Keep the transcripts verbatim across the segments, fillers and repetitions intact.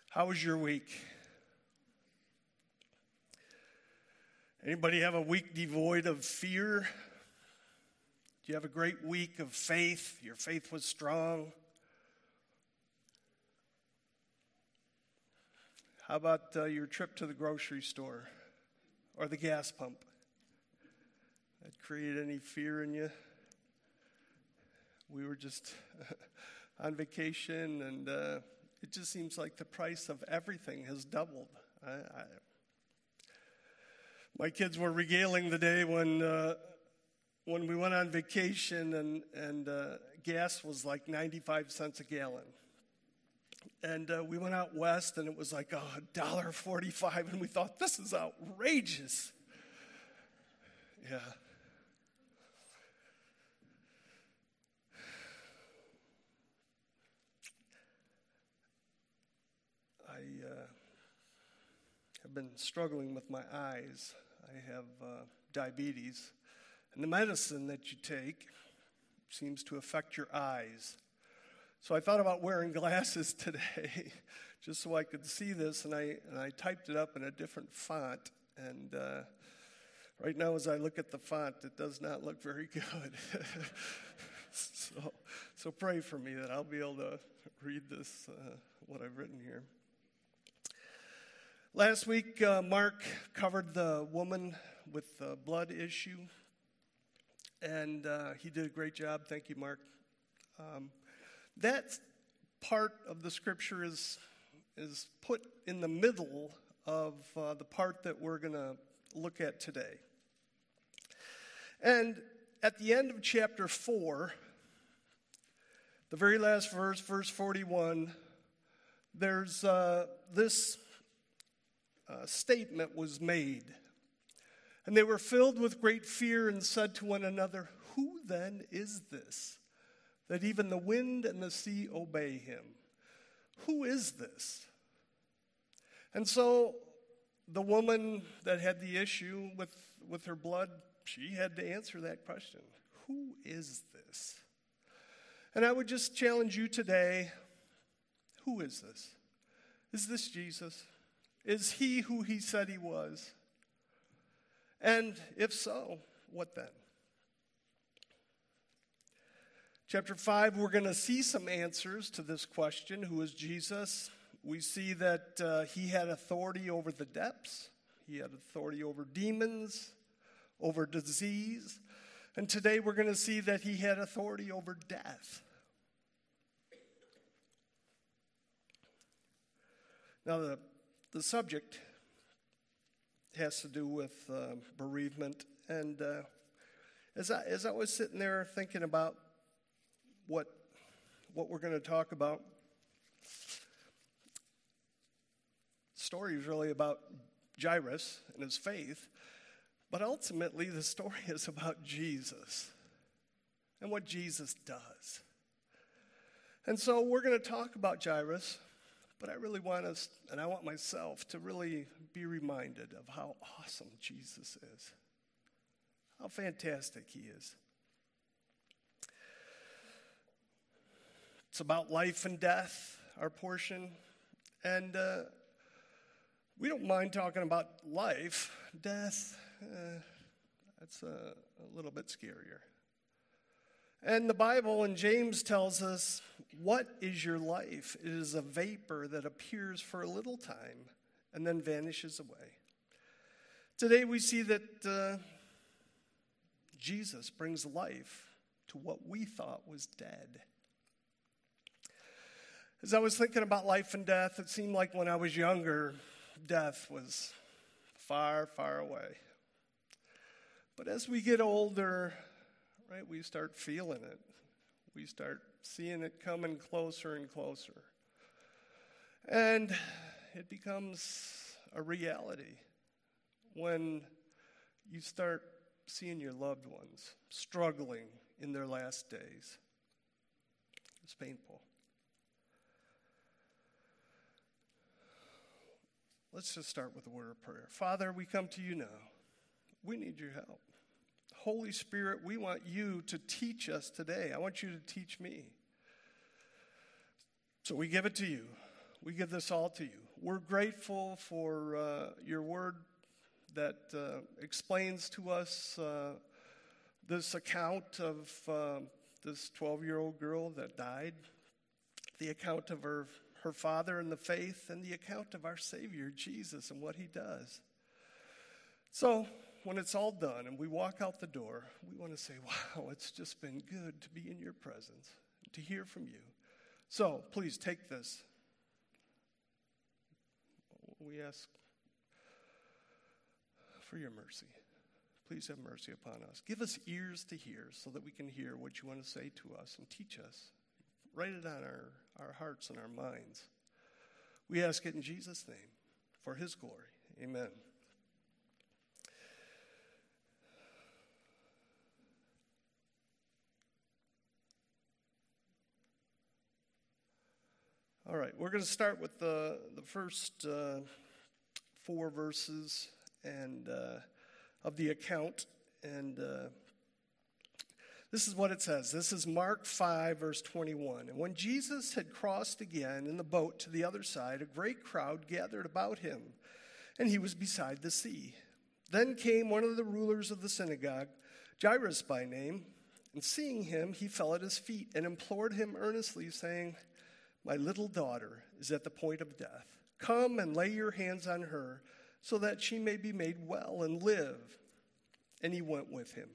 How was your week? Anybody have a week devoid of fear? Do you have a great week of faith? Your faith was strong? How about uh, your trip to the grocery store or the gas pump? That create any fear in you? We were just on vacation, and uh, it just seems like the price of everything has doubled. I, I, my kids were regaling the day when uh, when we went on vacation, and and uh, gas was like ninety-five cents a gallon. And uh, we went out west, and it was like a one dollar and forty-five cents, and we thought, this is outrageous. Yeah. I uh, have been struggling with my eyes. I have uh, diabetes, and the medicine that you take seems to affect your eyes. So I thought about wearing glasses today just so I could see this, and I and I typed it up in a different font. And uh, right now, as I look at the font, it does not look very good. so, so pray for me that I'll be able to read this, uh, what I've written here. Last week, uh, Mark covered the woman with the blood issue, and uh, he did a great job. Thank you, Mark. Um, that part of the scripture is is put in the middle of uh, the part that we're going to look at today. And at the end of chapter four, the very last verse, verse forty-one, there's uh, this uh, statement was made. And they were filled with great fear and said to one another, "Who then is this, that even the wind and the sea obey him? Who is this?" And so the woman that had the issue with, with her blood, she had to answer that question. Who is this? And I would just challenge you today, who is this? Is this Jesus? Is he who he said he was? And if so, what then? Chapter five, we're going to see some answers to this question, who is Jesus? We see that uh, he had authority over the depths. He had authority over demons, over disease. And today we're going to see that he had authority over death. Now, the, the subject has to do with uh, bereavement. And uh, as I, as I was sitting there thinking about what what we're going to talk about, the story is really about Jairus and his faith, but ultimately the story is about Jesus and what Jesus does. And so we're going to talk about Jairus, but I really want us, and I want myself, to really be reminded of how awesome Jesus is, how fantastic he is. It's about life and death, our portion. And uh, we don't mind talking about life. Death, uh, that's a, a little bit scarier. And the Bible in James tells us, what is your life? It is a vapor that appears for a little time and then vanishes away. Today we see that uh, Jesus brings life to what we thought was dead. As I was thinking about life and death, it seemed like when I was younger, death was far, far away. But as we get older, right, we start feeling it. We start seeing it coming closer and closer. And it becomes a reality when you start seeing your loved ones struggling in their last days. It's painful. Let's just start with a word of prayer. Father, we come to you now. We need your help. Holy Spirit, we want you to teach us today. I want you to teach me. So we give it to you. we give this all to you. We're grateful for uh, your word that uh, explains to us uh, this account of uh, this twelve-year-old girl that died, the account of her, her father in the faith, and the account of our Savior, Jesus, and what he does. So when it's all done and we walk out the door, we want to say, wow, it's just been good to be in your presence, to hear from you. So please take this. We ask for your mercy. Please have mercy upon us. Give us ears to hear so that we can hear what you want to say to us and teach us. Write it on our, our hearts and our minds. We ask it in Jesus' name for his glory. Amen. All right, we're going to start with the, the first uh, four verses and uh, of the account. And uh, this is what it says. This is Mark five, verse twenty-one. And when Jesus had crossed again in the boat to the other side, a great crowd gathered about him, and he was beside the sea. Then came one of the rulers of the synagogue, Jairus by name, and seeing him, he fell at his feet and implored him earnestly, saying, "My little daughter is at the point of death. Come and lay your hands on her so that she may be made well and live." And he went with him.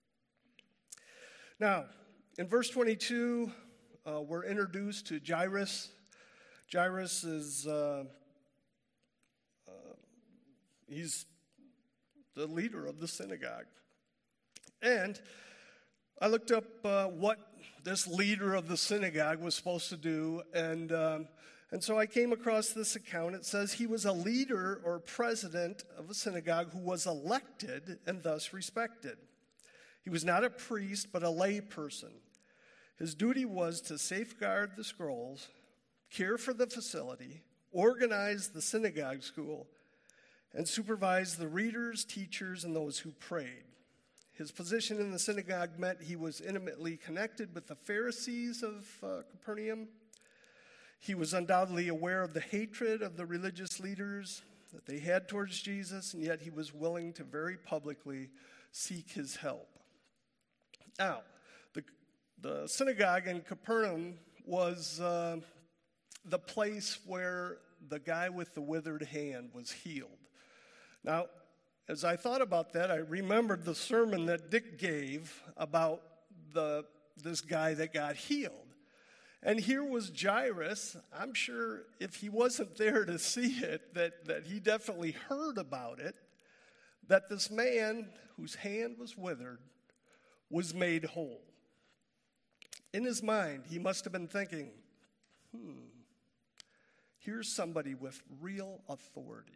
Now, in verse twenty-two, uh, we're introduced to Jairus. Jairus is, uh, uh, he's the leader of the synagogue. And I looked up uh, what this leader of the synagogue was supposed to do, and um, and so I came across this account. It says he was a leader or president of a synagogue who was elected and thus respected. He was not a priest, but a lay person. His duty was to safeguard the scrolls, care for the facility, organize the synagogue school, and supervise the readers, teachers, and those who prayed. His position in the synagogue meant he was intimately connected with the Pharisees of uh, Capernaum. He was undoubtedly aware of the hatred of the religious leaders that they had towards Jesus, and yet he was willing to very publicly seek his help. Now, the, the synagogue in Capernaum was uh, the place where the guy with the withered hand was healed. Now, as I thought about that, I remembered the sermon that Dick gave about the this guy that got healed. And here was Jairus. I'm sure if he wasn't there to see it, that, that he definitely heard about it, that this man whose hand was withered was made whole. In his mind, he must have been thinking, hmm, here's somebody with real authority.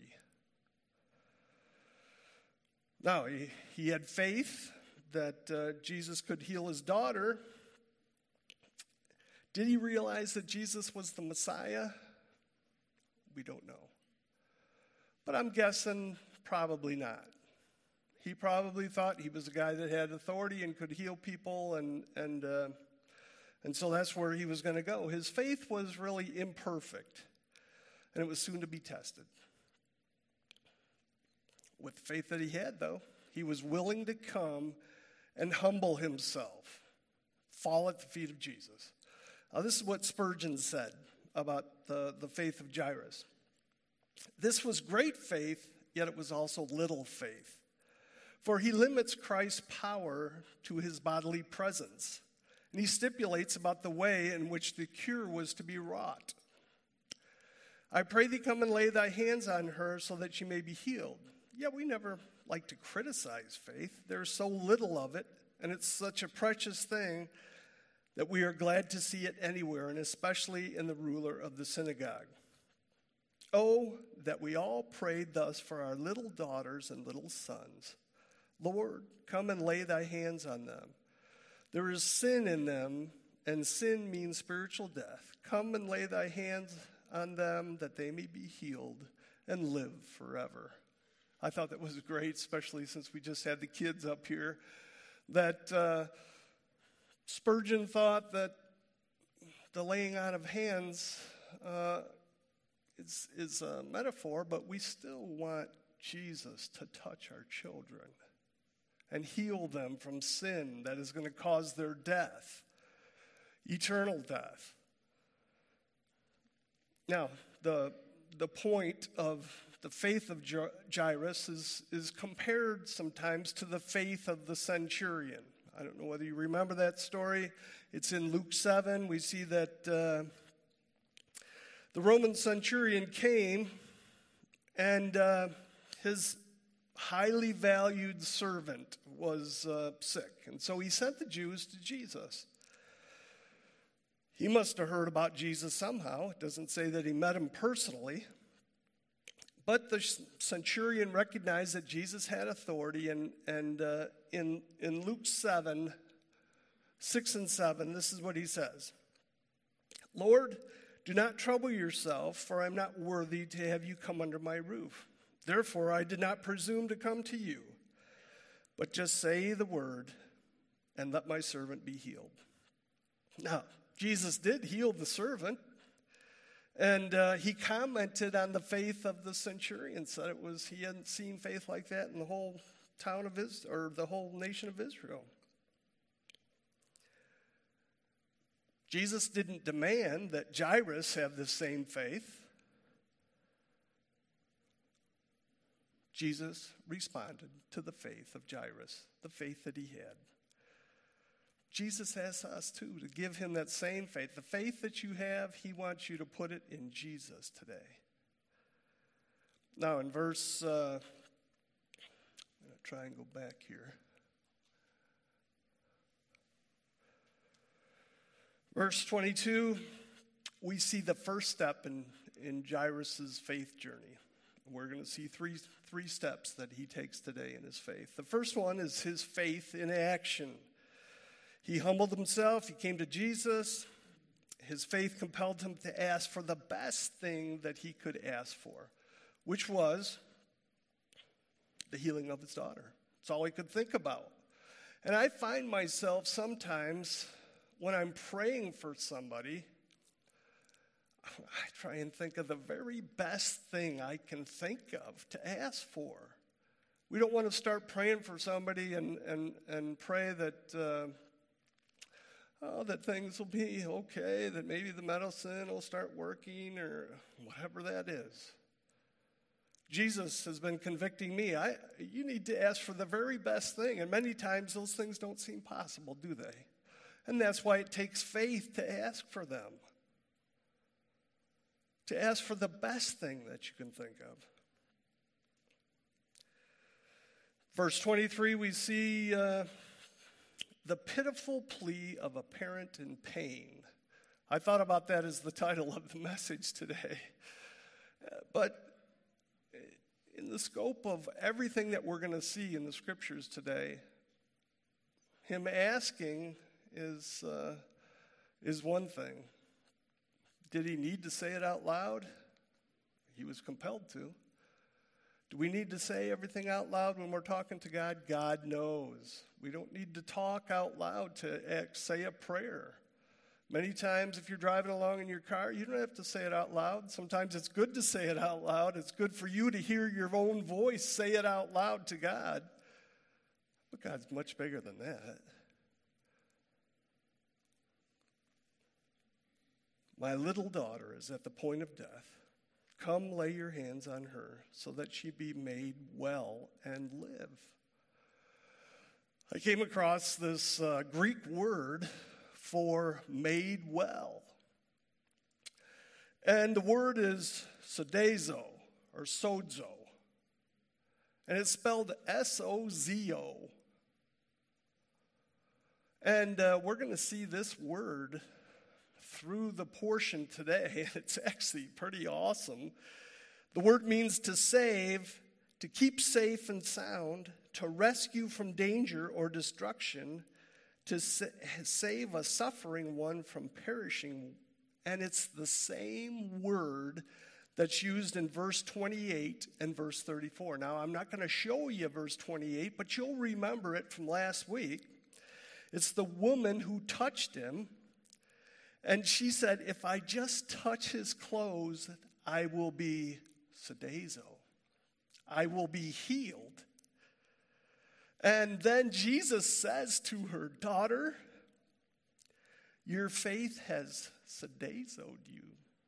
Now, he, he had faith that uh, Jesus could heal his daughter. Did he realize that Jesus was the Messiah? We don't know. But I'm guessing probably not. He probably thought he was a guy that had authority and could heal people, and and uh, and so that's where he was going to go. His faith was really imperfect, and it was soon to be tested. With the faith that he had, though, he was willing to come and humble himself, fall at the feet of Jesus. Now, this is what Spurgeon said about the, the faith of Jairus. This was great faith, yet it was also little faith. For he limits Christ's power to his bodily presence, and he stipulates about the way in which the cure was to be wrought. I pray thee come and lay thy hands on her so that she may be healed. Yeah, we never like to criticize faith. There's so little of it, and it's such a precious thing that we are glad to see it anywhere, and especially in the ruler of the synagogue. Oh, that we all prayed thus for our little daughters and little sons. Lord, come and lay thy hands on them. There is sin in them, and sin means spiritual death. Come and lay thy hands on them that they may be healed and live forever. I thought that was great, especially since we just had the kids up here, that uh, Spurgeon thought that the laying on of hands uh, is, is a metaphor, but we still want Jesus to touch our children and heal them from sin that is going to cause their death, eternal death. Now, the, the point of the faith of Jairus is, is compared sometimes to the faith of the centurion. I don't know whether you remember that story. It's in Luke seven. We see that uh, the Roman centurion came, and uh, his highly valued servant was uh, sick. And so he sent the Jews to Jesus. He must have heard about Jesus somehow. It doesn't say that he met him personally. But the centurion recognized that Jesus had authority, and, and uh, in, in Luke seven, six and seven, this is what he says. Lord, do not trouble yourself, for I am not worthy to have you come under my roof. Therefore, I did not presume to come to you, but just say the word, and let my servant be healed. Now, Jesus did heal the servant. And uh, he commented on the faith of the centurion, said it was he hadn't seen faith like that in the whole town of Israel, or the whole nation of Israel. Jesus didn't demand that Jairus have the same faith. Jesus responded to the faith of Jairus, the faith that he had. Jesus asks us, too, to give him that same faith. The faith that you have, he wants you to put it in Jesus today. Now, in verse, uh, I'm going to try and go back here. Verse twenty-two, we see the first step in, in Jairus' faith journey. We're going to see three, three steps that he takes today in his faith. The first one is his faith in action. He humbled himself. He came to Jesus. His faith compelled him to ask for the best thing that he could ask for, which was the healing of his daughter. It's all he could think about. And I find myself sometimes when I'm praying for somebody, I try and think of the very best thing I can think of to ask for. We don't want to start praying for somebody and, and, and pray that... Uh, Oh, that things will be okay, that maybe the medicine will start working or whatever that is. Jesus has been convicting me. I, you need to ask for the very best thing. And many times those things don't seem possible, do they? And that's why it takes faith to ask for them. To ask for the best thing that you can think of. Verse twenty-three, we see... Uh, The pitiful plea of a parent in pain. I thought about that as the title of the message today. But in the scope of everything that we're going to see in the scriptures today, him asking is, uh, is one thing. Did he need to say it out loud? He was compelled to. Do we need to say everything out loud when we're talking to God? God knows. We don't need to talk out loud to act, say a prayer. Many times if you're driving along in your car, you don't have to say it out loud. Sometimes it's good to say it out loud. It's good for you to hear your own voice say it out loud to God. But God's much bigger than that. My little daughter is at the point of death. Come lay your hands on her so that she be made well and live. I came across this uh, Greek word for made well. And the word is sodezo or sozo. And it's spelled S O Z O. And uh, we're going to see this word through the portion today. It's actually pretty awesome. The word means to save, to keep safe and sound, to rescue from danger or destruction, to sa- save a suffering one from perishing. And it's the same word that's used in verse twenty-eight and verse thirty-four. Now, I'm not going to show you verse twenty-eight, but you'll remember it from last week. It's the woman who touched him. And she said, if I just touch his clothes, I will be sodazo. I will be healed. And then Jesus says to her, daughter, your faith has sodazoed you.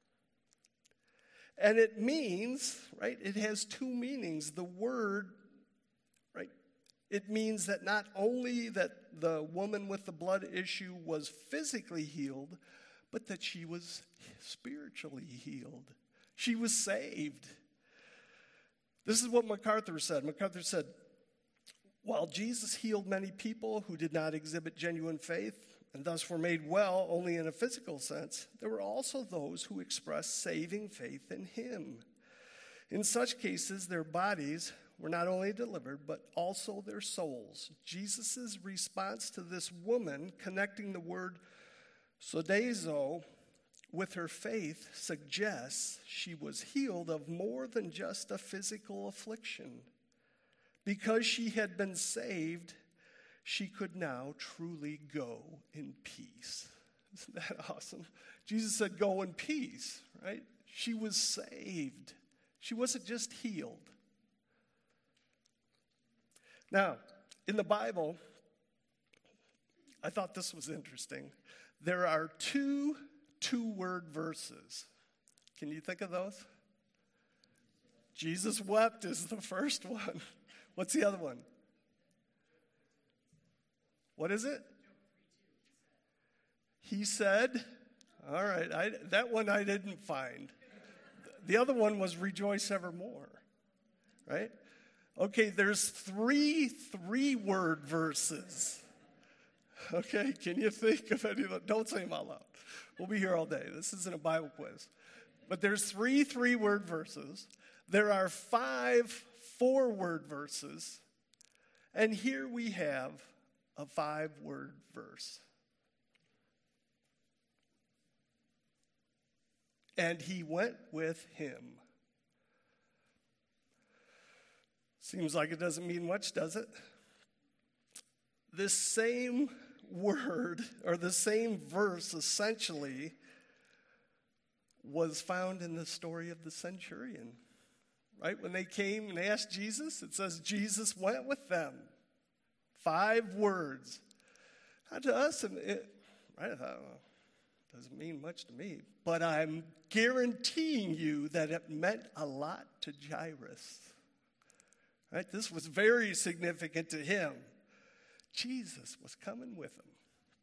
And it means, right, it has two meanings. The word, right, it means that not only that the woman with the blood issue was physically healed, but that she was spiritually healed. She was saved. This is what MacArthur said. MacArthur said, while Jesus healed many people who did not exhibit genuine faith and thus were made well only in a physical sense, there were also those who expressed saving faith in him. In such cases, their bodies were not only delivered, but also their souls. Jesus' response to this woman, connecting the word sodazo with her faith, suggests she was healed of more than just a physical affliction. Because she had been saved, she could now truly go in peace. Isn't that awesome? Jesus said, go in peace, right? She was saved. She wasn't just healed. Now, in the Bible, I thought this was interesting. There are two two-word verses. Can you think of those? Jesus wept is the first one. What's the other one? What is it? He said, all right, I, that one I didn't find. The other one was rejoice evermore, right? Okay, there's three three-word verses. Okay, can you think of any of them? Don't say them out loud. We'll be here all day. This isn't a Bible quiz. But there's three three-word verses. There are five four-word verses. And here we have a five-word verse. And he went with him. Seems like it doesn't mean much, does it? This same word, or the same verse, essentially, was found in the story of the centurion. Right? When they came and asked Jesus, it says Jesus went with them. Five words. Now to us, it, right, I thought, well, doesn't mean much to me. But I'm guaranteeing you that it meant a lot to Jairus. Right? This was very significant to him. Jesus was coming with him.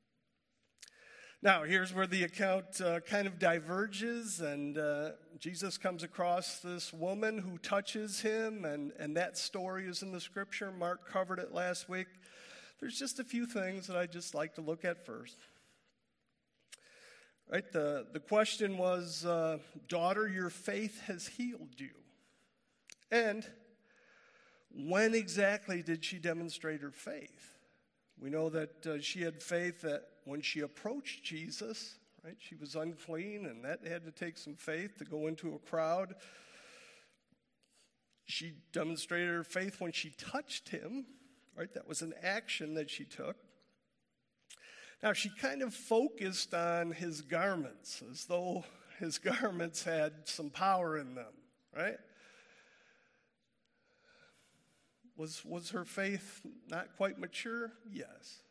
Now, here's where the account uh, kind of diverges, and uh, Jesus comes across this woman who touches him, and, and that story is in the scripture. Mark covered it last week. There's just a few things that I'd just like to look at first. Right, the, the question was, uh, daughter, your faith has healed you. And when exactly did she demonstrate her faith? We know that uh, she had faith that when she approached Jesus, right, she was unclean, and that had to take some faith to go into a crowd. She demonstrated her faith when she touched him, right? That was an action that she took. Now, she kind of focused on his garments, as though his garments had some power in them, right? Was, was her faith not quite mature? Yes.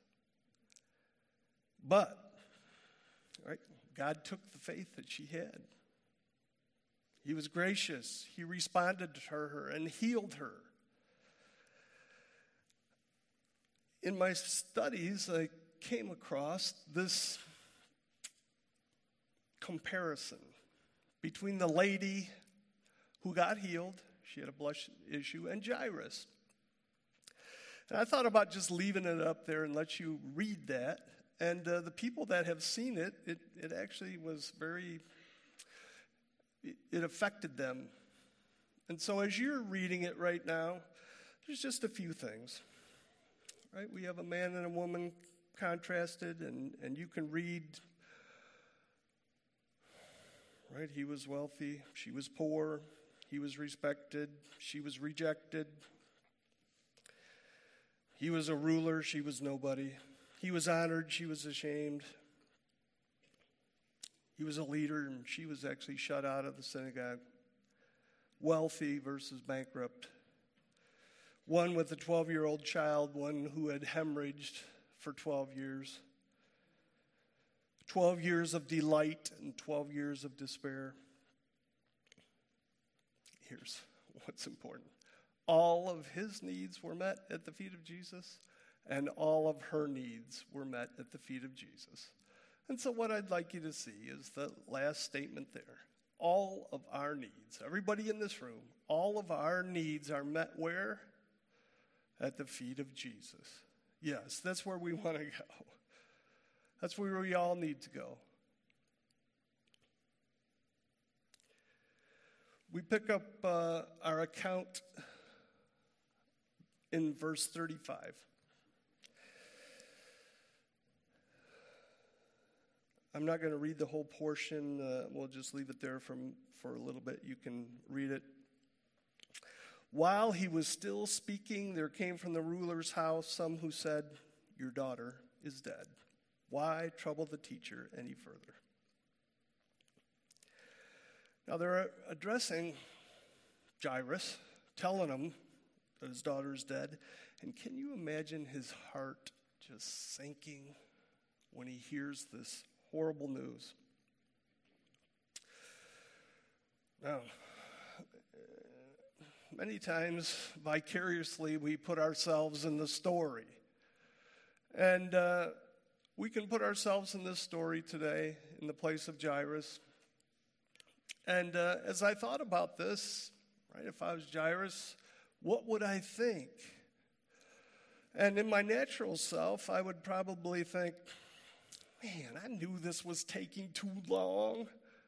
But, right, God took the faith that she had. He was gracious. He responded to her and healed her. In my studies, I came across this comparison between the lady who got healed, she had a blush issue, and Jairus. And I thought about just leaving it up there and let you read that. And uh, the people that have seen it, it, it actually was very, it, it affected them. And so as you're reading it right now, there's just a few things. Right? We have a man and a woman contrasted, and, and you can read, right? He was wealthy, she was poor, he was respected, she was rejected. He was a ruler, she was nobody. He was honored, she was ashamed. He was a leader, and she was actually shut out of the synagogue. Wealthy versus bankrupt. One with a twelve-year-old child, one who had hemorrhaged for twelve years. twelve years of delight and twelve years of despair. Here's what's important. All of his needs were met at the feet of Jesus, and all of her needs were met at the feet of Jesus. And so what I'd like you to see is the last statement there. All of our needs, everybody in this room, all of our needs are met where? At the feet of Jesus. Yes, that's where we want to go. That's where we all need to go. We pick up uh, our account in verse thirty-five. I'm not going to read the whole portion. Uh, we'll just leave it there from, for a little bit. You can read it. While he was still speaking, there came from the ruler's house some who said, "Your daughter is dead. Why trouble the teacher any further?" Now they're addressing Jairus, telling him that his daughter is dead. And can you imagine his heart just sinking when he hears this horrible news? Now, many times, vicariously, we put ourselves in the story. And uh, we can put ourselves in this story today in the place of Jairus. And uh, as I thought about this, right, if I was Jairus, what would I think? And in my natural self, I would probably think, man, I knew this was taking too long.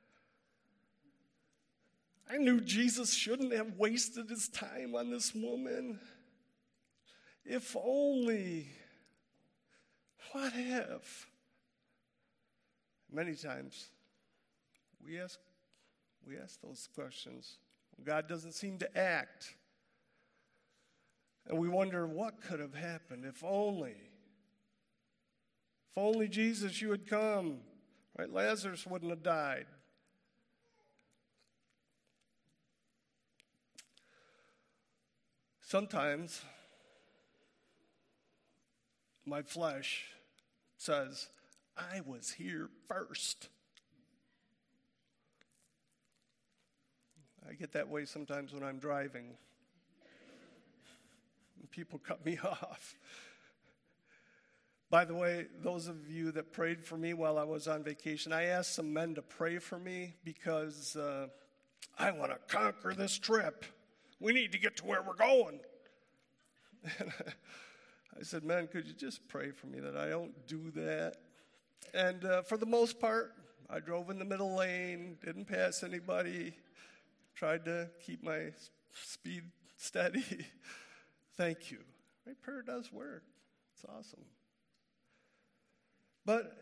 I knew Jesus shouldn't have wasted his time on this woman. If only, what if? Many times, we ask, we ask those questions. God doesn't seem to act. And we wonder, what could have happened if only? If only, Jesus, you had come. Right? Lazarus wouldn't have died. Sometimes my flesh says, I was here first. I get that way sometimes when I'm driving. And people cut me off. By the way, those of you that prayed for me while I was on vacation, I asked some men to pray for me because uh, I want to conquer this trip. We need to get to where we're going. And I said, man, could you just pray for me that I don't do that? And uh, for the most part, I drove in the middle lane, didn't pass anybody, tried to keep my speed steady. Thank you. Right? Prayer does work. It's awesome. But,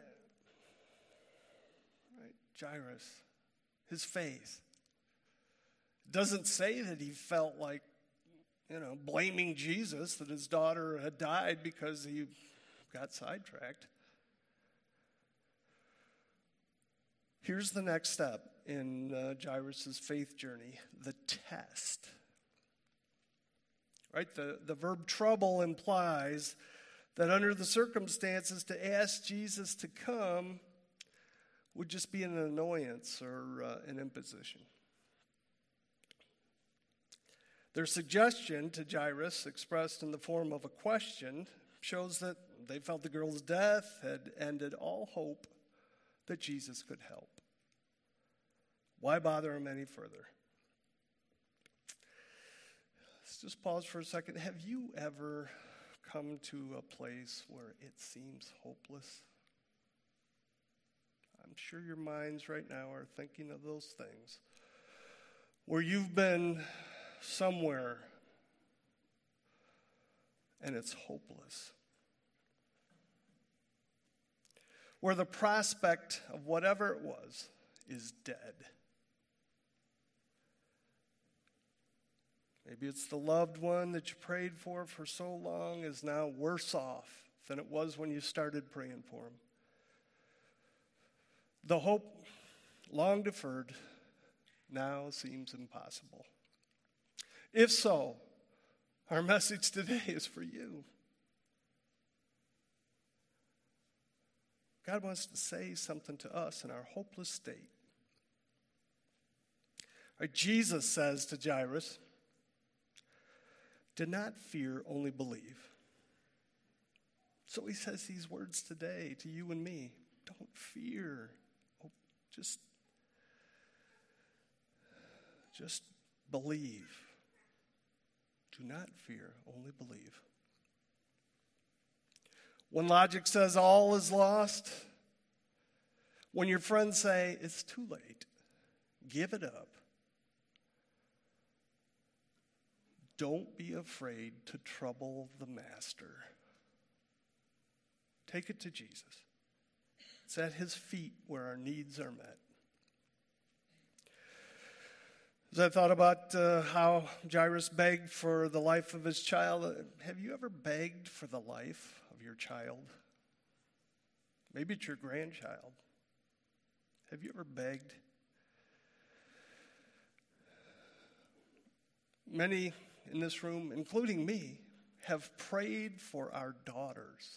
right, Jairus, his faith, doesn't say that he felt like, you know, blaming Jesus that his daughter had died because he got sidetracked. Here's the next step in uh, Jairus' faith journey, the test. Right? The, the verb trouble implies that under the circumstances to ask Jesus to come would just be an annoyance or uh, an imposition. Their suggestion to Jairus, expressed in the form of a question, shows that they felt the girl's death had ended all hope that Jesus could help. Why bother him any further? Let's just pause for a second. Have you ever come to a place where it seems hopeless? I'm sure your minds right now are thinking of those things. Where you've been somewhere and it's hopeless. Where the prospect of whatever it was is dead. Maybe it's the loved one that you prayed for for so long is now worse off than it was when you started praying for him. The hope long deferred, now seems impossible. If so, our message today is for you. God wants to say something to us in our hopeless state. All right, Jesus says to Jairus, "Do not fear, only believe." So he says these words today to you and me. Don't fear. Oh, just, just believe. Do not fear, only believe. When logic says all is lost, when your friends say it's too late, give it up. Don't be afraid to trouble the master. Take it to Jesus. It's at his feet where our needs are met. As I thought about uh, how Jairus begged for the life of his child, have you ever begged for the life of your child? Maybe it's your grandchild. Have you ever begged? Many in this room, including me, have prayed for our daughters.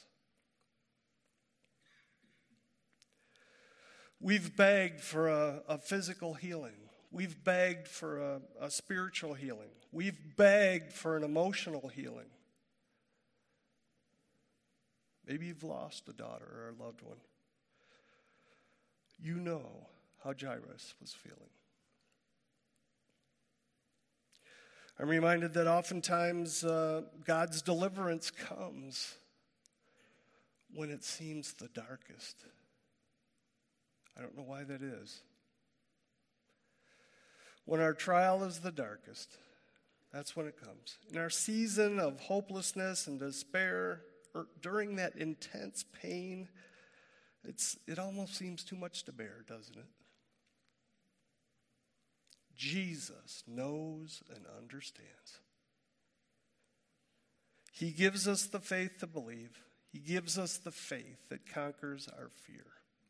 We've begged for a, a physical healing. We've begged for a, a spiritual healing. We've begged for an emotional healing. Maybe you've lost a daughter or a loved one. You know how Jairus was feeling. I'm reminded that oftentimes uh, God's deliverance comes when it seems the darkest. I don't know why that is. When our trial is the darkest, that's when it comes. In our season of hopelessness and despair, or during that intense pain, it's it almost seems too much to bear, doesn't it? Jesus knows and understands. He gives us the faith to believe. He gives us the faith that conquers our fear.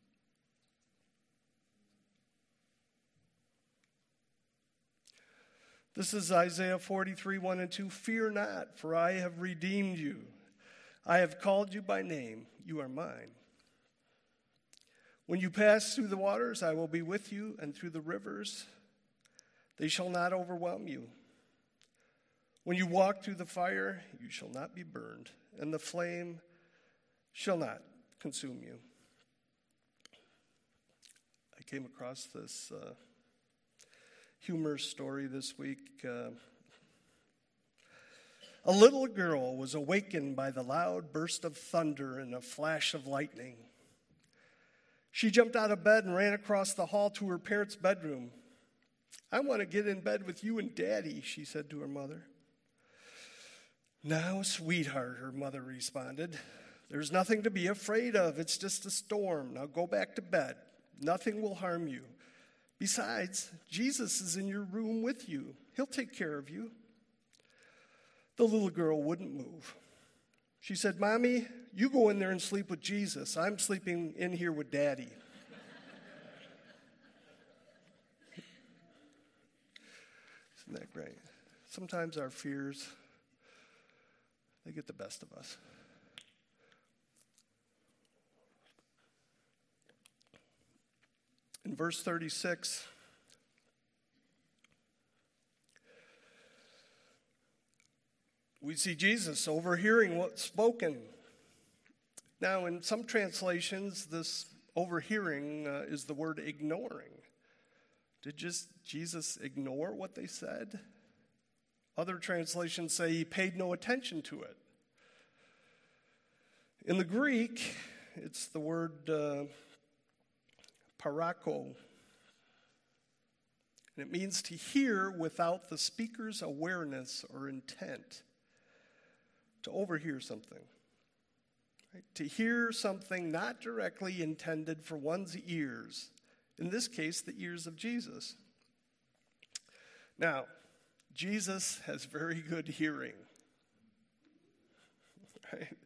This is Isaiah forty-three, one and two. Fear not, for I have redeemed you. I have called you by name. You are mine. When you pass through the waters, I will be with you, and through the rivers, they shall not overwhelm you. When you walk through the fire, you shall not be burned, and the flame shall not consume you. I came across this uh, humorous story this week. Uh, a little girl was awakened by the loud burst of thunder and a flash of lightning. She jumped out of bed and ran across the hall to her parents' bedroom. "I want to get in bed with you and Daddy," she said to her mother. "Now, sweetheart," her mother responded, "there's nothing to be afraid of. It's just a storm. Now go back to bed. Nothing will harm you. Besides, Jesus is in your room with you. He'll take care of you." The little girl wouldn't move. She said, "Mommy, you go in there and sleep with Jesus. I'm sleeping in here with Daddy." Isn't that great? Sometimes our fears, they get the best of us. In verse thirty-six, we see Jesus overhearing what's spoken. Now, in some translations, this overhearing uh, is the word ignoring. Did just Jesus ignore what they said? Other translations say he paid no attention to it. In the Greek, it's the word uh, parako. And it means to hear without the speaker's awareness or intent. To overhear something. Right? To hear something not directly intended for one's ears. In this case, the ears of Jesus. Now, Jesus has very good hearing. Right?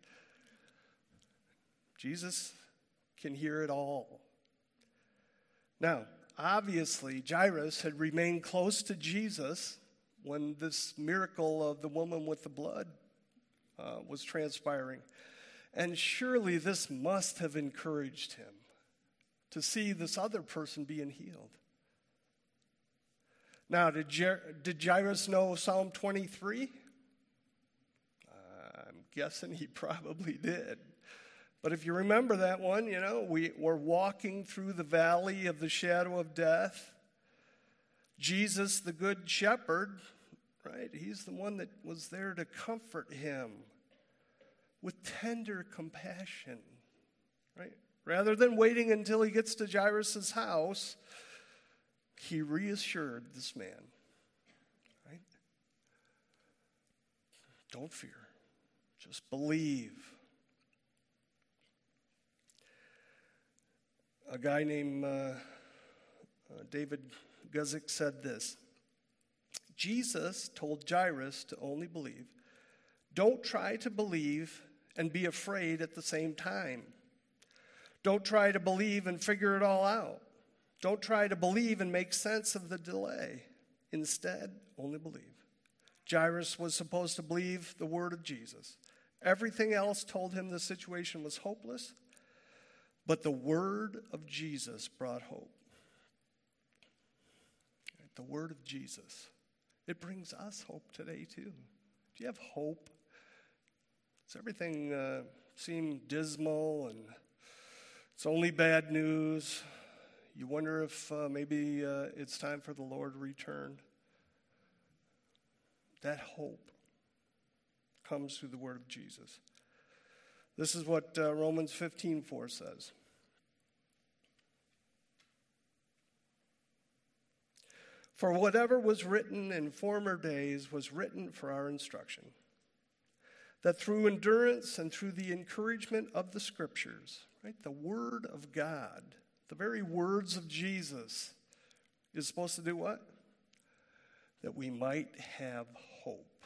Jesus can hear it all. Now, obviously, Jairus had remained close to Jesus when this miracle of the woman with the blood uh, was transpiring. And surely this must have encouraged him to see this other person being healed. Now, did, Jer- did Jairus know Psalm twenty-three? Uh, I'm guessing he probably did. But if you remember that one, you know, we, we're walking through the valley of the shadow of death. Jesus, the good shepherd, right? He's the one that was there to comfort him with tender compassion, right? Rather than waiting until he gets to Jairus' house, he reassured this man, right? Don't fear, just believe. A guy named uh, uh, David Guzik said this: Jesus told Jairus to only believe. Don't try to believe and be afraid at the same time. Don't try to believe and figure it all out. Don't try to believe and make sense of the delay. Instead, only believe. Jairus was supposed to believe the word of Jesus. Everything else told him the situation was hopeless, but the word of Jesus brought hope. The word of Jesus. It brings us hope today, too. Do you have hope? Does everything uh, seem dismal and it's only bad news? You wonder if uh, maybe uh, it's time for the Lord to return. That hope comes through the word of Jesus. This is what uh, Romans fifteen four says. For whatever was written in former days was written for our instruction, that through endurance and through the encouragement of the Scriptures, right, the Word of God, the very words of Jesus, is supposed to do what? That we might have hope.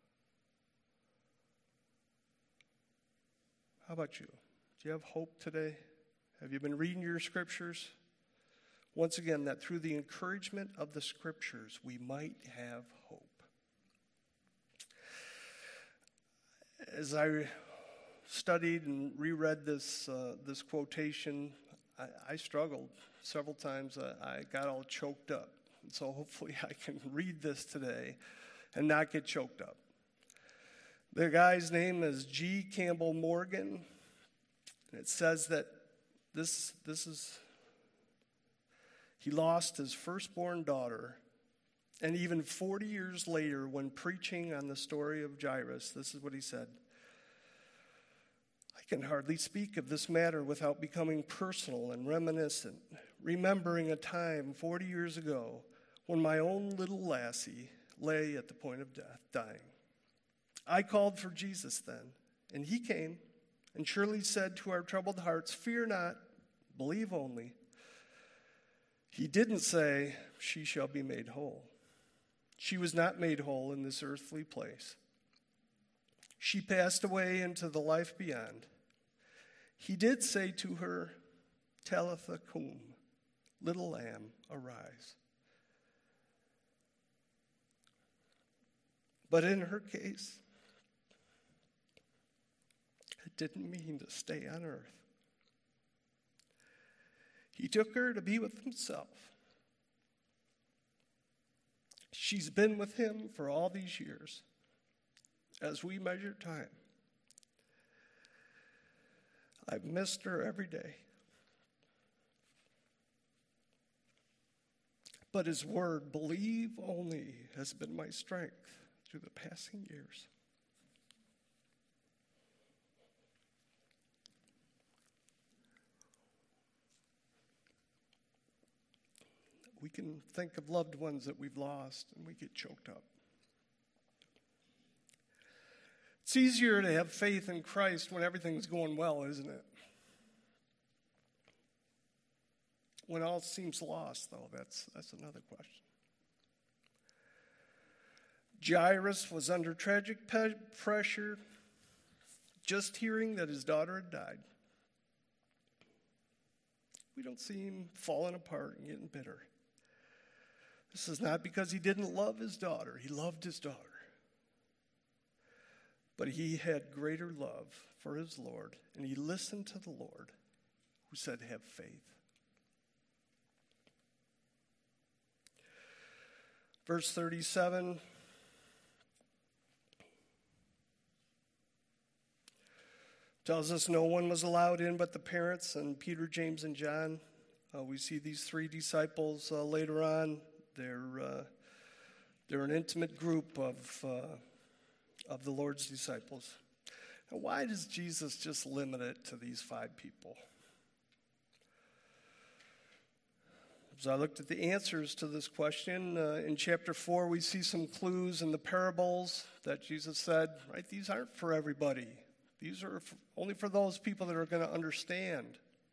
How about you? Do you have hope today? Have you been reading your Scriptures? Once again, that through the encouragement of the Scriptures, we might have hope. As I studied and reread this uh, this quotation, I, I struggled several times. I, I got all choked up. And so hopefully I can read this today and not get choked up. The guy's name is G. Campbell Morgan. It says that this this is... He lost his firstborn daughter, and even forty years later, when preaching on the story of Jairus, this is what he said: I can hardly speak of this matter without becoming personal and reminiscent, remembering a time forty years ago when my own little lassie lay at the point of death, dying. I called for Jesus then, and he came and surely said to our troubled hearts, fear not, believe only. He didn't say, she shall be made whole. She was not made whole in this earthly place. She passed away into the life beyond. He did say to her, Talitha cum, little lamb, arise. But in her case, it didn't mean to stay on earth. He took her to be with himself. She's been with him for all these years, as we measure time. I've missed her every day. But his word, believe only, has been my strength through the passing years. We can think of loved ones that we've lost and we get choked up. It's easier to have faith in Christ when everything's going well, isn't it? When all seems lost, though, that's, that's another question. Jairus was under tragic pe- pressure just hearing that his daughter had died. We don't see him falling apart and getting bitter. This is not because he didn't love his daughter. He loved his daughter. But he had greater love for his Lord, and he listened to the Lord, who said, have faith. Verse thirty-seven. Tells us no one was allowed in but the parents and Peter, James, and John. Uh, we see these three disciples uh, later on. They're uh, they're an intimate group of uh, of the Lord's disciples. Now, why does Jesus just limit it to these five people? As I looked at the answers to this question, uh, in chapter four, we see some clues in the parables that Jesus said, right, these aren't for everybody. These are only for those people that are going to understand.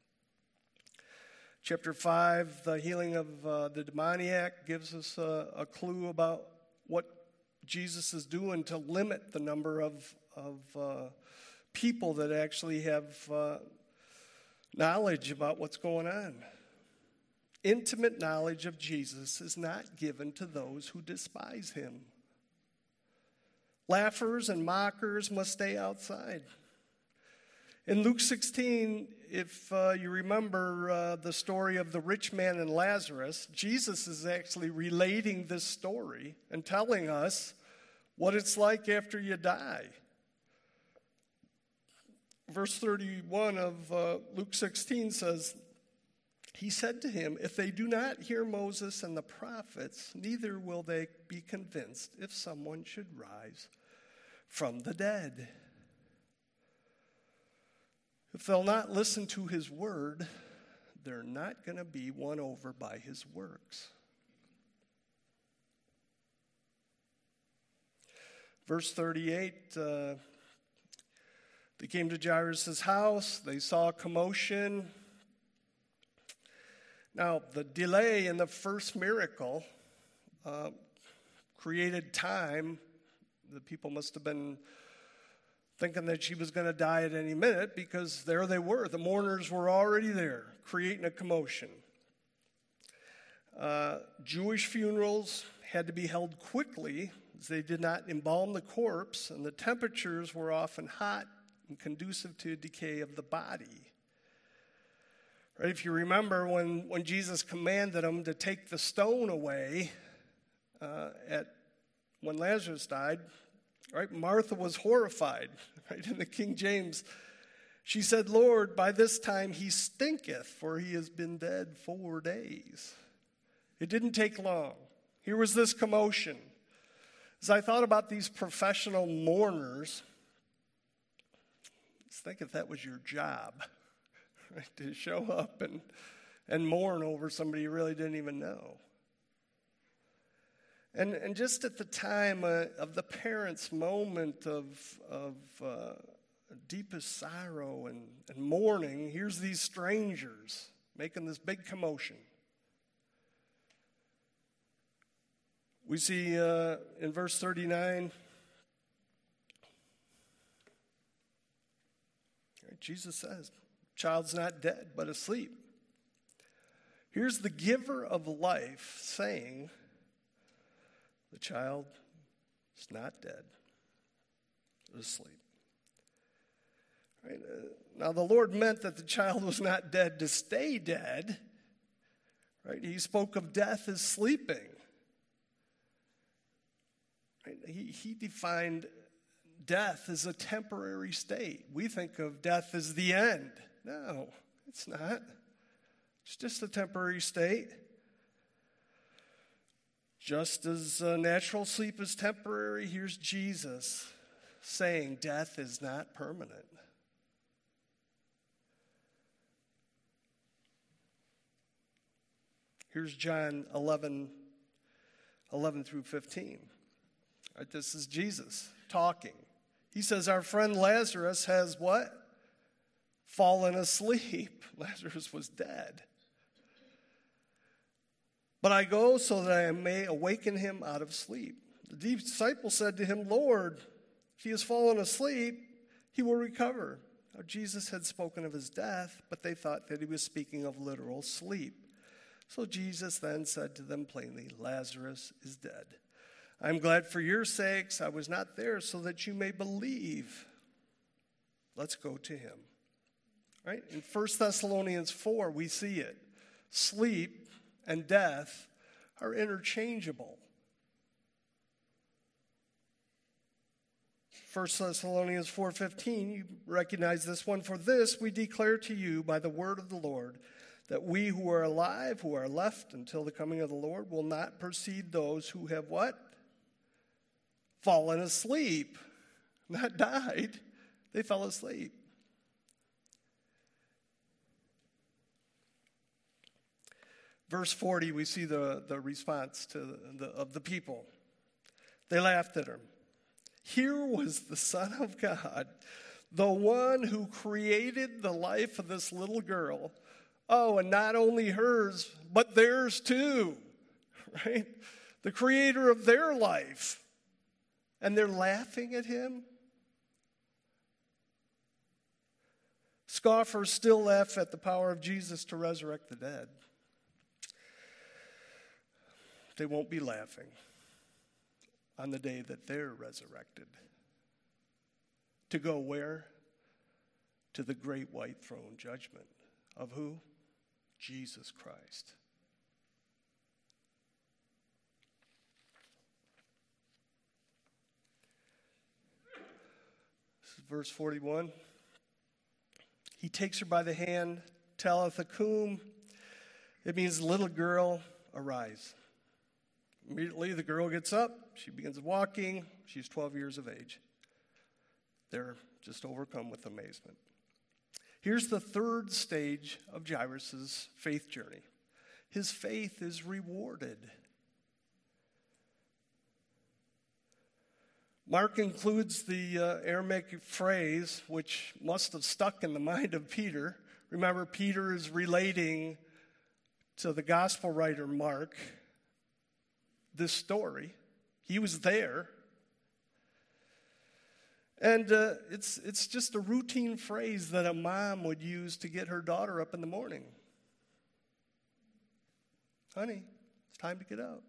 Chapter five, the healing of uh, the demoniac, gives us a, a clue about what Jesus is doing to limit the number of, of uh, people that actually have uh, knowledge about what's going on. Intimate knowledge of Jesus is not given to those who despise him. Laughers and mockers must stay outside. In Luke sixteen, if uh, you remember uh, the story of the rich man and Lazarus, Jesus is actually relating this story and telling us what it's like after you die. Verse thirty-one of uh, Luke sixteen says, he said to him, if they do not hear Moses and the prophets, neither will they be convinced if someone should rise from the dead. If they'll not listen to his word, they're not going to be won over by his works. Verse thirty-eight, uh, they came to Jairus' house. They saw a commotion. Now, the delay in the first miracle uh, created time. The people must have been thinking that she was going to die at any minute because there they were. The mourners were already there, creating a commotion. Uh, Jewish funerals had to be held quickly as they did not embalm the corpse, and the temperatures were often hot and conducive to decay of the body. Right, if you remember when, when Jesus commanded them to take the stone away uh, at when Lazarus died, right, Martha was horrified. Right, in the King James, she said, Lord, by this time he stinketh, for he has been dead four days. It didn't take long. Here was this commotion. As I thought about these professional mourners, let's think if that was your job. Right, to show up and, and mourn over somebody you really didn't even know. And, and just at the time uh, of the parents' moment of, of uh, deepest sorrow and, and mourning, here's these strangers making this big commotion. We see uh, in verse thirty-nine, right, Jesus says, child's not dead, but asleep. Here's the giver of life saying, the child is not dead, but asleep. Right? Uh, now, the Lord meant that the child was not dead to stay dead. Right? He spoke of death as sleeping. Right? He, he defined death as a temporary state. We think of death as the end. No, it's not. It's just a temporary state. Just as uh, natural sleep is temporary, here's Jesus saying death is not permanent. Here's John eleven, eleven through fifteen. Right, this is Jesus talking. He says, our friend Lazarus has what? Fallen asleep. Lazarus was dead. But I go so that I may awaken him out of sleep. The disciple said to him, Lord, if he has fallen asleep, he will recover. Now, Jesus had spoken of his death, but they thought that he was speaking of literal sleep. So Jesus then said to them plainly, Lazarus is dead. I'm glad for your sakes I was not there so that you may believe. Let's go to him. Right? In First Thessalonians four, we see it. Sleep and death are interchangeable. First Thessalonians four fifteen, you recognize this one. For this we declare to you by the word of the Lord, that we who are alive, who are left until the coming of the Lord, will not precede those who have what? Fallen asleep. Not died. They fell asleep. Verse forty, we see the, the response to the, of the people. They laughed at him. Here was the Son of God, the one who created the life of this little girl. Oh, and not only hers, but theirs too, right? The creator of their life. And they're laughing at him? Scoffers still laugh at the power of Jesus to resurrect the dead. They won't be laughing on the day that they're resurrected. To go where? To the great white throne judgment. Of who? Jesus Christ. This is verse forty-one. He takes her by the hand, Talitha cum. It means little girl, arise. Immediately the girl gets up. She begins walking. She's twelve years of age. They're just overcome with amazement. Here's the third stage of Jairus' faith journey. His faith is rewarded. Mark includes the uh, Aramaic phrase, which must have stuck in the mind of Peter. Remember, Peter is relating to the gospel writer Mark this story. He was there. And uh, it's it's just a routine phrase that a mom would use to get her daughter up in the morning. Honey, it's time to get up.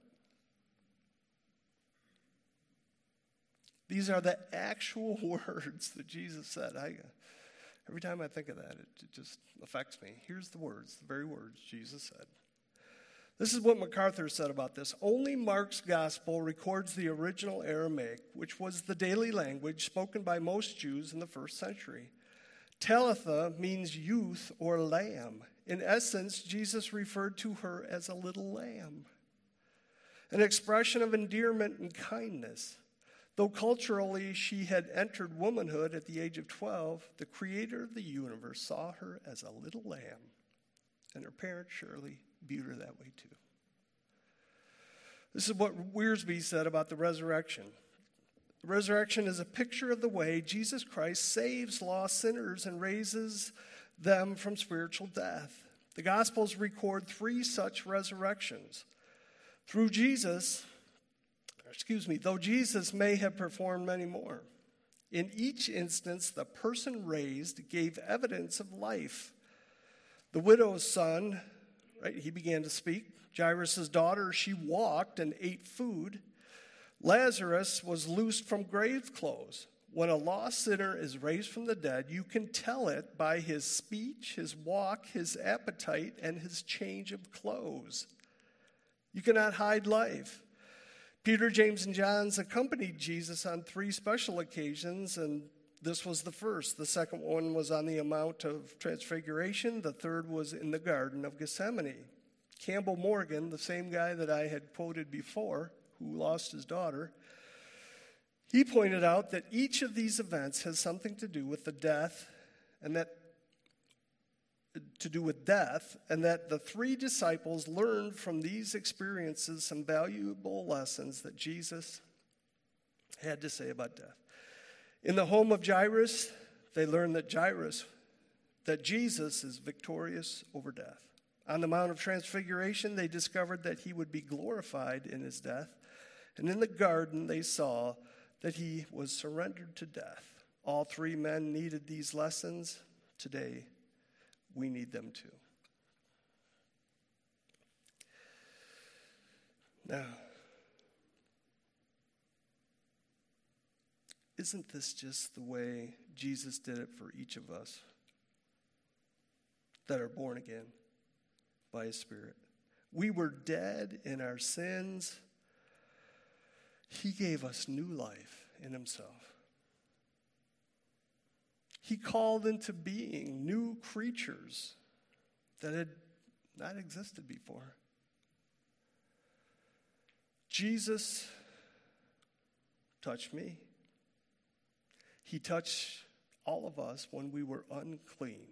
These are the actual words that Jesus said. I, every time I think of that, it, it just affects me. Here's the words, the very words Jesus said. This is what MacArthur said about this. Only Mark's gospel records the original Aramaic, which was the daily language spoken by most Jews in the first century. Talitha means youth or lamb. In essence, Jesus referred to her as a little lamb, an expression of endearment and kindness. Though culturally she had entered womanhood at the age of twelve, the creator of the universe saw her as a little lamb, and her parents surely viewed her that way too. This is what Wiersbe said about the resurrection. The resurrection is a picture of the way Jesus Christ saves lost sinners and raises them from spiritual death. The Gospels record three such resurrections. Through Jesus, excuse me, though Jesus may have performed many more. In each instance, the person raised gave evidence of life. The widow's son, right, he began to speak. Jairus' daughter, she walked and ate food. Lazarus was loosed from grave clothes. When a lost sinner is raised from the dead, you can tell it by his speech, his walk, his appetite, and his change of clothes. You cannot hide life. Peter, James, and John accompanied Jesus on three special occasions, and this was the first. The second one was on the Mount of Transfiguration. The third was in the Garden of Gethsemane. Campbell Morgan, the same guy that I had quoted before, who lost his daughter, he pointed out that each of these events has something to do with the death, and that to do with death, and that the three disciples learned from these experiences some valuable lessons that Jesus had to say about death. In the home of Jairus, they learned that Jairus, that Jesus is victorious over death. On the Mount of Transfiguration, they discovered that he would be glorified in his death. And in the garden, they saw that he was surrendered to death. all three men needed these lessons. Today, we need them too. Now, isn't this just the way Jesus did it for each of us that are born again by His Spirit? We were dead in our sins. He gave us new life in Himself. He called into being new creatures that had not existed before. Jesus touched me. He touched all of us when we were unclean.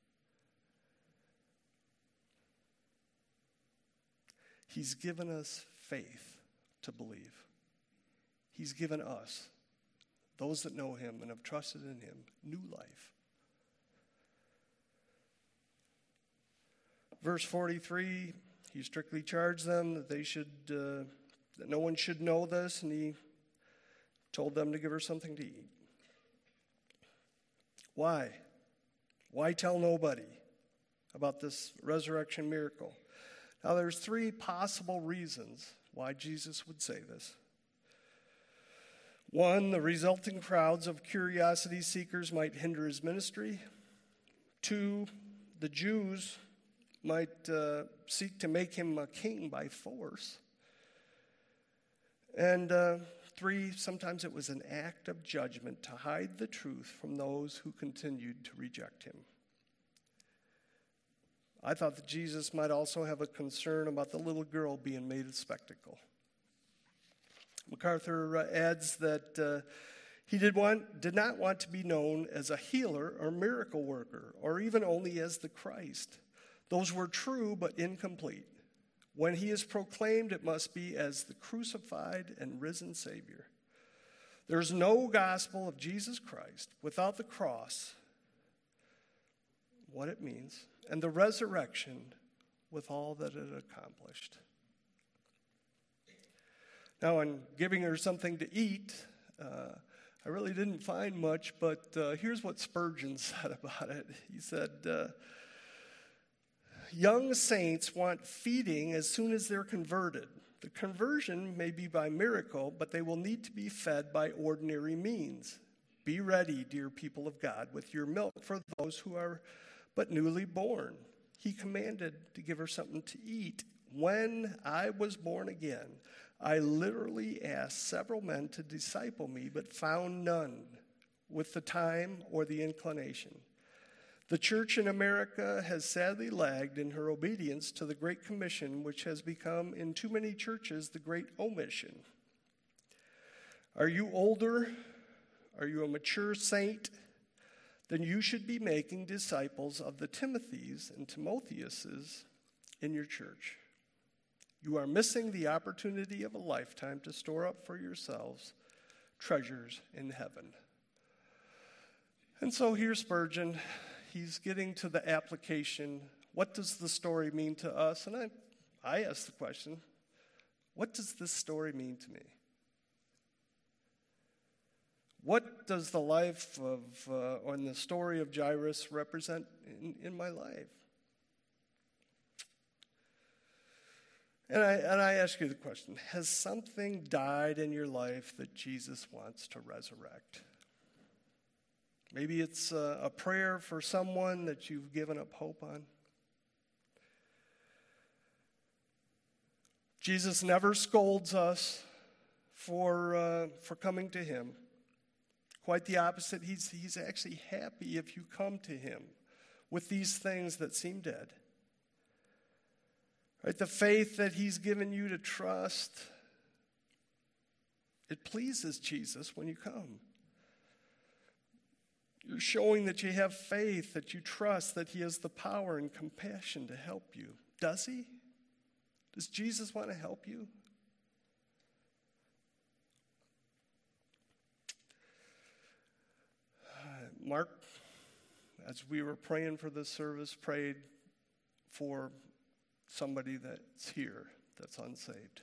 He's given us faith to believe. He's given us, those that know Him and have trusted in Him, new life. Verse forty-three, He strictly charged them that they should, uh, that no one should know this, and He told them to give her something to eat. Why? Why tell nobody about this resurrection miracle? Now, there's three possible reasons why Jesus would say this. One, the resulting crowds of curiosity seekers might hinder His ministry. Two, the Jews might uh, seek to make Him a king by force. And uh, three, sometimes it was an act of judgment to hide the truth from those who continued to reject Him. I thought that Jesus might also have a concern about the little girl being made a spectacle. MacArthur uh, adds that uh, he did, want, did not want to be known as a healer or miracle worker, or even only as the Christ. Those were true but incomplete. When He is proclaimed, it must be as the crucified and risen Savior. There's no gospel of Jesus Christ without the cross, what it means, and the resurrection with all that it accomplished. Now, in giving her something to eat, uh, I really didn't find much, but uh, here's what Spurgeon said about it. He said, uh, young saints want feeding as soon as they're converted. The conversion may be by miracle, but they will need to be fed by ordinary means. Be ready, dear people of God, with your milk for those who are but newly born. He commanded to give her something to eat. When I was born again, I literally asked several men to disciple me, but found none with the time or the inclination. The church in America has sadly lagged in her obedience to the Great Commission, which has become, in too many churches, the Great Omission. Are you older? Are you a mature saint? Then you should be making disciples of the Timothys and Timotheuses in your church. You are missing the opportunity of a lifetime to store up for yourselves treasures in heaven. And so here's Spurgeon. He's getting to the application. What does the story mean to us? And I, I ask the question, what does this story mean to me? What does the life of, uh, or the story of Jairus represent in, in my life? And I, and I ask you the question, has something died in your life that Jesus wants to resurrect? Maybe it's a, a prayer for someone that you've given up hope on. Jesus never scolds us for, uh, for coming to Him. Quite the opposite. He's, he's actually happy if you come to Him with these things that seem dead. Right? The faith that He's given you to trust, it pleases Jesus when you come. You're showing that you have faith, that you trust that He has the power and compassion to help you. Does He? Does Jesus want to help you? Mark, as we were praying for this service, prayed for somebody that's here that's unsaved.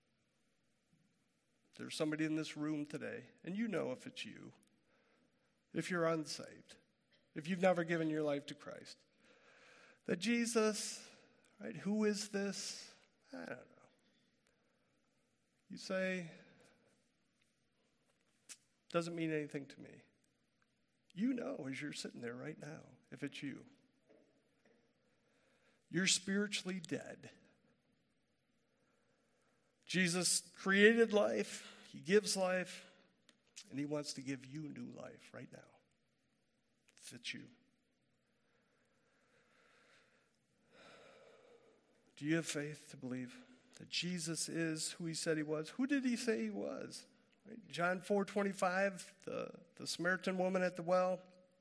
There's somebody in this room today, and you know if it's you, if you're unsaved, if you've never given your life to Christ. That Jesus, right, who is this? I don't know. You say, doesn't mean anything to me. You know as you're sitting there right now, if it's you. You're spiritually dead. Jesus created life, he gives life, and he wants to give you new life right now. If it's you. Do you have faith to believe that Jesus is who he said he was? Who did he say he was? Right? John four twenty-five, the, the Samaritan woman at the well,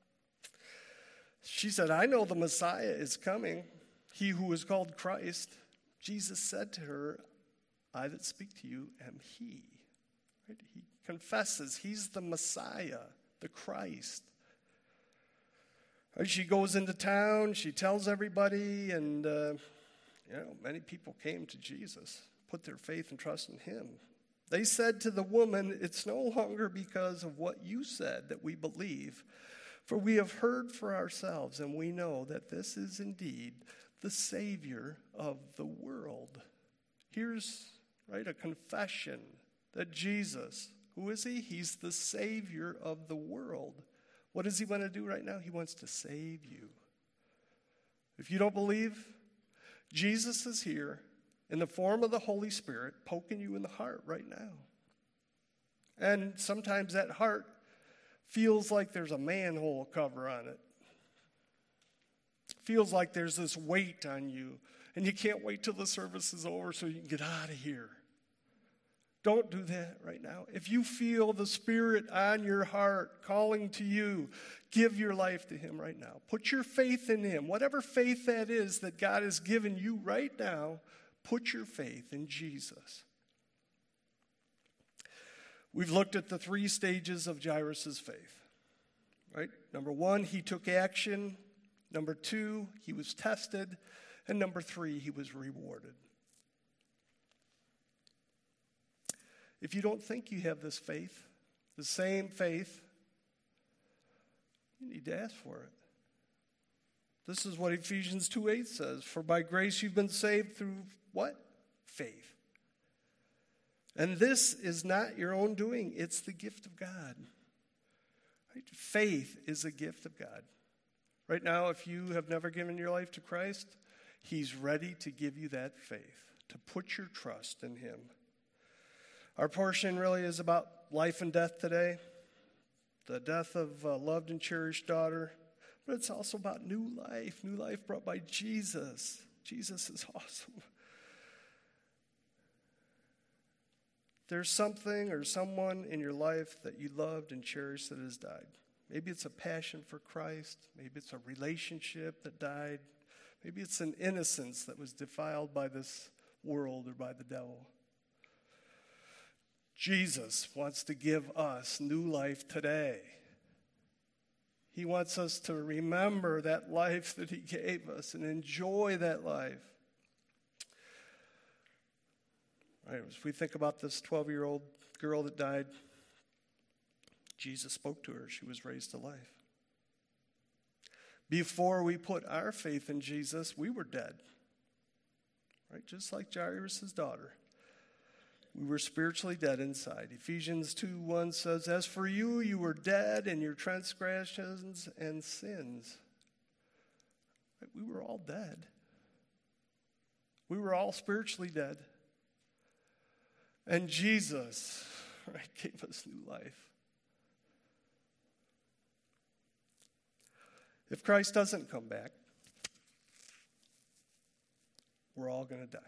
she said, I know the Messiah is coming, he who is called Christ. Jesus said to her, I that speak to you am he. Right? He confesses he's the Messiah, the Christ. Right? She goes into town, she tells everybody, and uh, you know, many people came to Jesus, put their faith and trust in him. They said to the woman, it's no longer because of what you said that we believe, for we have heard for ourselves, and we know that this is indeed the Savior of the world. Here's, right, a confession that Jesus, who is he? He's the Savior of the world. What does he want to do right now? He wants to save you. If you don't believe, Jesus is here in the form of the Holy Spirit poking you in the heart right now. And sometimes that heart feels like there's a manhole cover on it. Feels like there's this weight on you, and you can't wait till the service is over so you can get out of here. Don't do that right now. If you feel the Spirit on your heart calling to you, give your life to him right now. Put your faith in him. Whatever faith that is that God has given you right now, put your faith in Jesus. We've looked at the three stages of Jairus' faith. Right? Number one, he took action. Number two, he was tested. And number three, he was rewarded. If you don't think you have this faith, the same faith, you need to ask for it. This is what Ephesians two eight says. For by grace you've been saved through what? Faith. And this is not your own doing. It's the gift of God. Right? Faith is a gift of God. Right now, if you have never given your life to Christ, he's ready to give you that faith, to put your trust in him. Our portion really is about life and death today, the death of a loved and cherished daughter, but it's also about new life, new life brought by Jesus. Jesus is awesome. There's something or someone in your life that you loved and cherished that has died. Maybe it's a passion for Christ. Maybe it's a relationship that died. Maybe it's an innocence that was defiled by this world or by the devil. Jesus wants to give us new life today. He wants us to remember that life that he gave us and enjoy that life. Right, as we think about this twelve-year-old girl that died, Jesus spoke to her. She was raised to life. Before we put our faith in Jesus, we were dead. Right, just like Jairus' daughter. We were spiritually dead inside. Ephesians two one says, as for you, you were dead in your transgressions and sins. Right, we were all dead. We were all spiritually dead. And Jesus, right, gave us new life. If Christ doesn't come back, we're all going to die.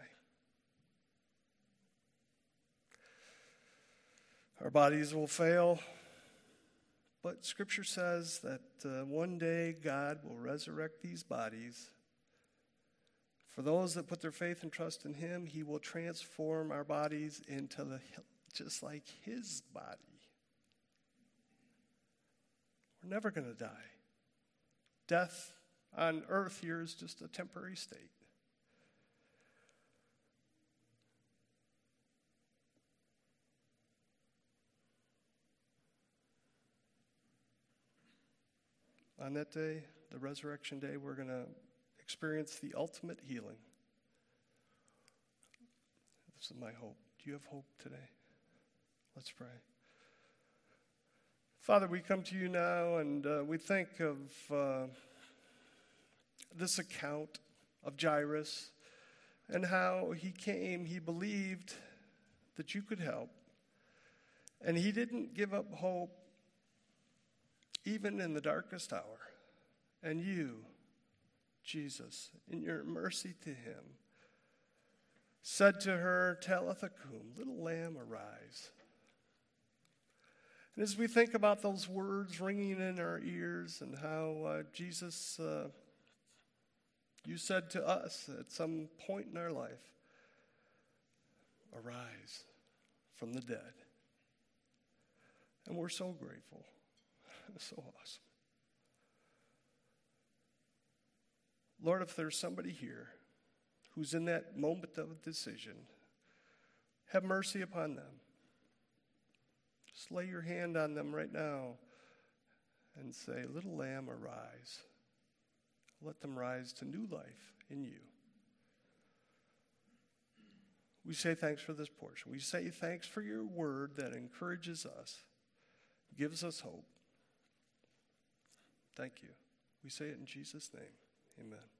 Our bodies will fail, but Scripture says that uh, one day God will resurrect these bodies. For those that put their faith and trust in him, he will transform our bodies into the just like his body. We're never going to die. Death on earth here is just a temporary state. on that day, the resurrection day, we're going to experience the ultimate healing. This is my hope. Do you have hope today? Let's pray. Father, we come to you now, and uh, we think of uh, this account of Jairus and how he came, he believed that you could help, and he didn't give up hope even in the darkest hour. And you, Jesus, in your mercy to him, said to her, Talitha cum, little lamb, arise. And as we think about those words ringing in our ears and how uh, Jesus, uh, you said to us at some point in our life, arise from the dead. And we're so grateful. It's so awesome. Lord, if there's somebody here who's in that moment of decision, have mercy upon them. Just lay your hand on them right now and say, little lamb, arise. Let them rise to new life in you. We say thanks for this portion. We say thanks for your word that encourages us, gives us hope. Thank you. We say it in Jesus' name. Amen.